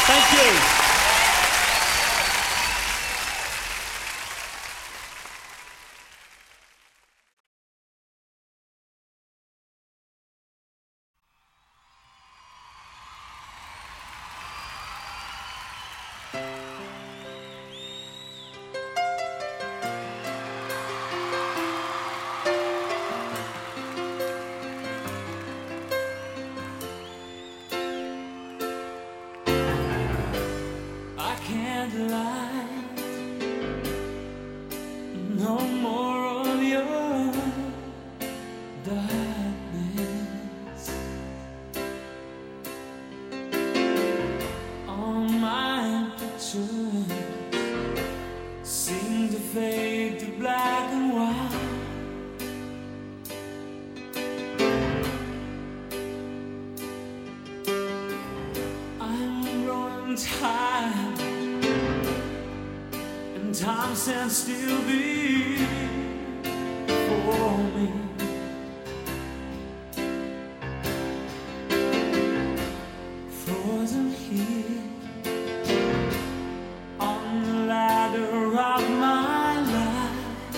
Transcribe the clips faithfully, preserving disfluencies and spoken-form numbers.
Thank you. I can't lie, no more of your darkness. All my pictures seem to fade to black and white. I'm growing tired, and time stands still before me. Frozen here on the ladder of my life.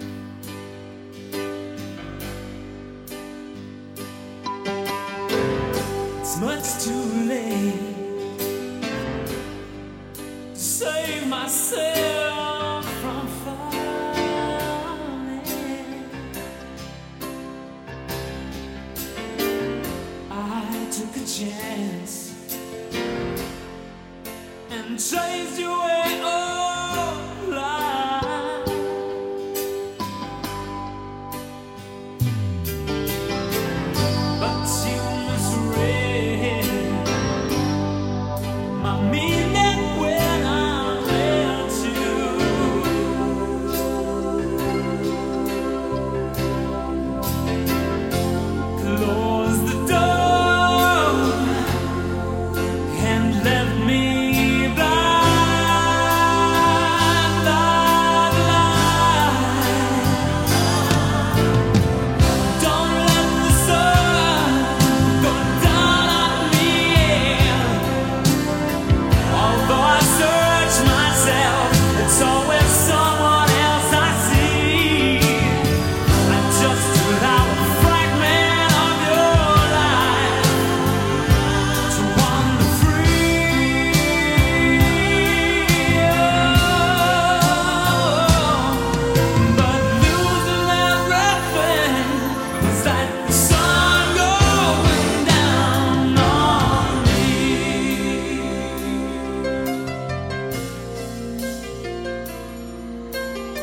It's much too late to save myself from falling. I took a chance and chased you away all life. But you misread my meaning when I left you. Close the door and left me blind, blind, blind. Don't let the sun go down on me. Although I search myself, it's always someone else I see. I just allow a fragment of your life to wander free. But losing everything was like the sun going down on me.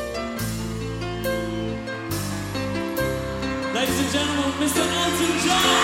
Ladies and gentlemen, Mister Elton John.